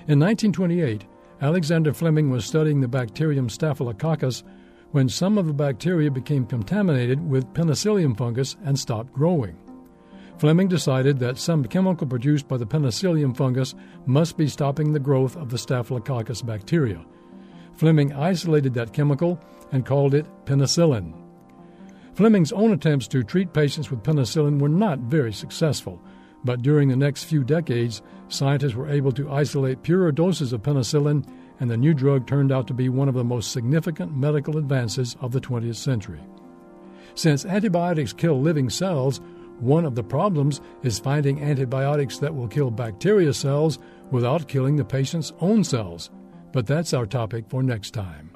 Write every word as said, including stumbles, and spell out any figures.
In nineteen twenty-eight, Alexander Fleming was studying the bacterium Staphylococcus when some of the bacteria became contaminated with penicillium fungus and stopped growing. Fleming decided that some chemical produced by the penicillium fungus must be stopping the growth of the Staphylococcus bacteria. Fleming isolated that chemical and called it penicillin. Fleming's own attempts to treat patients with penicillin were not very successful, but during the next few decades, scientists were able to isolate purer doses of penicillin, and the new drug turned out to be one of the most significant medical advances of the twentieth century. Since antibiotics kill living cells, one of the problems is finding antibiotics that will kill bacteria cells without killing the patient's own cells. But that's our topic for next time.